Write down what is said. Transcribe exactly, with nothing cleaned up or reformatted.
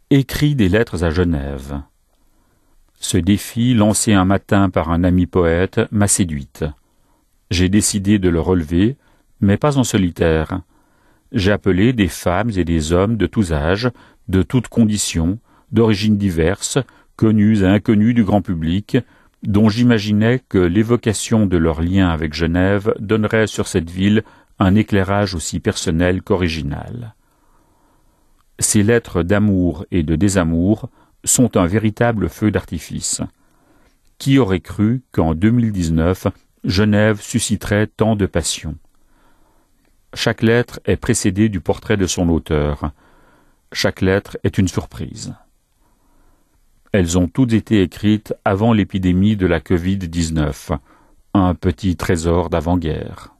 Écrit des lettres à Genève. Ce défi, lancé un matin par un ami poète, m'a séduite. J'ai décidé de le relever, mais pas en solitaire. J'ai appelé des femmes et des hommes de tous âges, de toutes conditions, d'origines diverses, connus et inconnus du grand public, dont j'imaginais que l'évocation de leur lien avec Genève donnerait sur cette ville un éclairage aussi personnel qu'original. Ces lettres d'amour et de désamour sont un véritable feu d'artifice. Qui aurait cru qu'en deux mille dix-neuf, Genève susciterait tant de passion? Chaque lettre est précédée du portrait de son auteur. Chaque lettre est une surprise. Elles ont toutes été écrites avant l'épidémie de la covid dix-neuf, un petit trésor d'avant-guerre.